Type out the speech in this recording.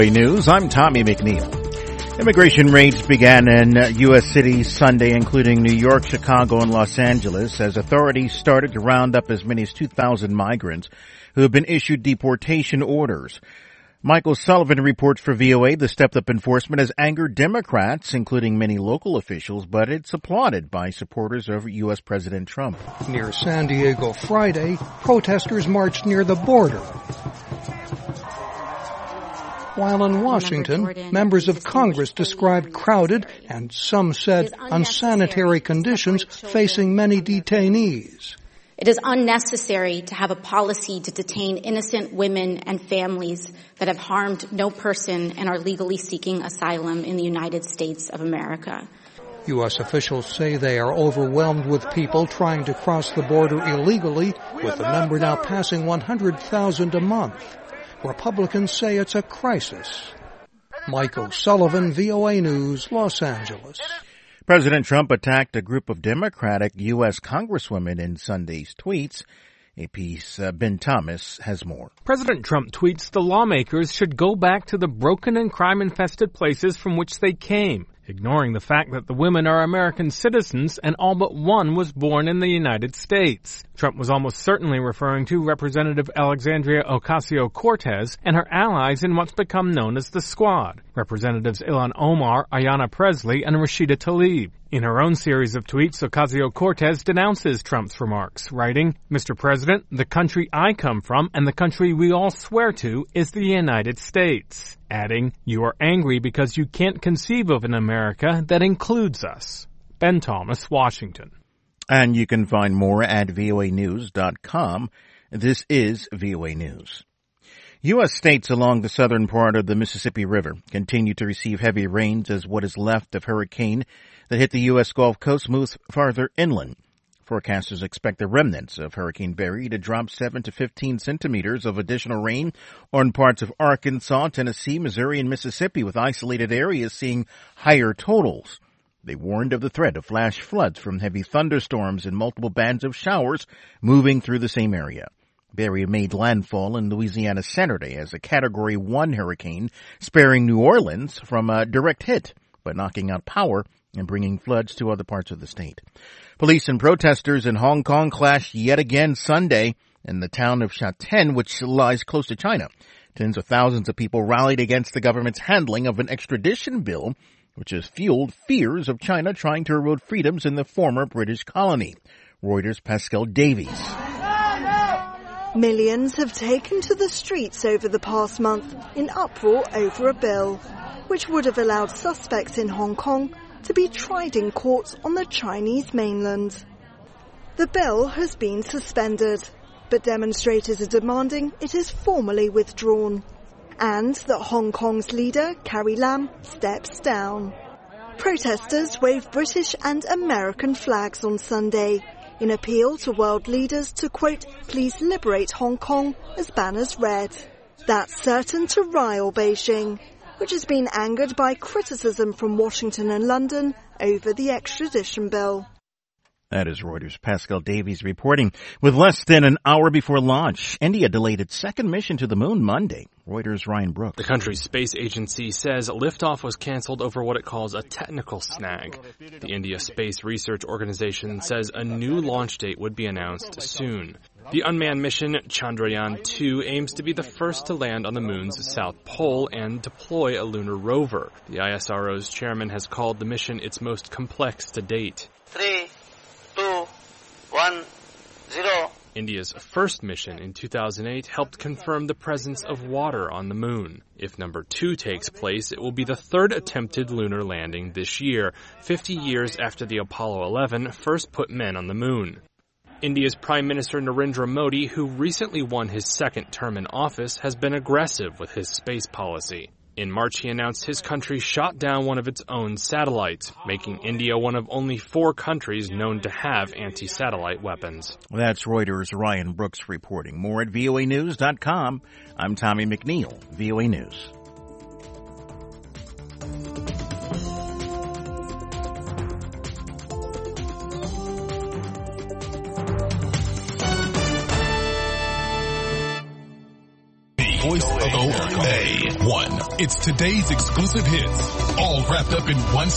News. I'm Tommy McNeil. Immigration raids began in U.S. cities Sunday, including New York, Chicago, and Los Angeles, as authorities started to round up as many as 2,000 migrants who have been issued deportation orders. Michael Sullivan reports for VOA the stepped-up enforcement has angered Democrats, including many local officials, but it's applauded by supporters of U.S. President Trump. Near San Diego Friday, protesters marched near the border. While in Washington, members of Congress described crowded and, some said, unsanitary conditions facing many detainees. It is unnecessary to have a policy to detain innocent women and families that have harmed no person and are legally seeking asylum in the United States of America. U.S. officials say they are overwhelmed with people trying to cross the border illegally, with the number now passing 100,000 a month. Republicans say it's a crisis. Michael Sullivan, VOA News, Los Angeles. President Trump attacked a group of Democratic U.S. Congresswomen in Sunday's tweets. AP's Ben Thomas has more. President Trump tweets the lawmakers should go back to the broken and crime-infested places from which they came, ignoring the fact that the women are American citizens and all but one was born in the United States. Trump was almost certainly referring to Representative Alexandria Ocasio-Cortez and her allies in what's become known as the Squad, Representatives Ilhan Omar, Ayanna Pressley, and Rashida Tlaib. In her own series of tweets, Ocasio-Cortez denounces Trump's remarks, writing, "Mr. President, the country I come from and the country we all swear to is the United States," adding, "You are angry because you can't conceive of an America that includes us." Ben Thomas, Washington. And you can find more at voanews.com. This is VOA News. U.S. states along the southern part of the Mississippi River continue to receive heavy rains as what is left of hurricane that hit the U.S. Gulf Coast moves farther inland. Forecasters expect the remnants of Hurricane Barry to drop 7 to 15 centimeters of additional rain on parts of Arkansas, Tennessee, Missouri, and Mississippi, with isolated areas seeing higher totals. They warned of the threat of flash floods from heavy thunderstorms and multiple bands of showers moving through the same area. Barry made landfall in Louisiana Saturday as a Category 1 hurricane, sparing New Orleans from a direct hit, but knocking out power and bringing floods to other parts of the state. Police and protesters in Hong Kong clashed yet again Sunday in the town of Shenzhen, which lies close to China. Tens of thousands of people rallied against the government's handling of an extradition bill, which has fueled fears of China trying to erode freedoms in the former British colony. Reuters' Pascal Davies. Millions have taken to the streets over the past month in uproar over a bill, which would have allowed suspects in Hong Kong to be tried in court on the Chinese mainland. The bill has been suspended, but demonstrators are demanding it is formally withdrawn, and that Hong Kong's leader, Carrie Lam, steps down. Protesters waved British and American flags on Sunday in appeal to world leaders to, quote, "please liberate Hong Kong," as banners read. That's certain to rile Beijing, which has been angered by criticism from Washington and London over the extradition bill. That is Reuters' Pascal Davies reporting. With less than an hour before launch, India delayed its second mission to the moon Monday. Reuters' Ryan Brooks. The country's space agency says liftoff was canceled over what it calls a technical snag. The India Space Research Organization says a new launch date would be announced soon. The unmanned mission Chandrayaan-2 aims to be the first to land on the moon's south pole and deploy a lunar rover. The ISRO's chairman has called the mission its most complex to date. 3, 2, 1, 0. India's first mission in 2008 helped confirm the presence of water on the moon. If number 2 takes place, it will be the third attempted lunar landing this year, 50 years after the Apollo 11 first put men on the moon. India's Prime Minister Narendra Modi, who recently won his second term in office, has been aggressive with his space policy. In March, he announced his country shot down one of its own satellites, making India one of only 4 countries known to have anti-satellite weapons. That's Reuters' Ryan Brooks reporting. More at voanews.com. I'm Tommy McNeil, VOA News. Voice of Oakland Bay, 1. It's today's exclusive hits, all wrapped up in one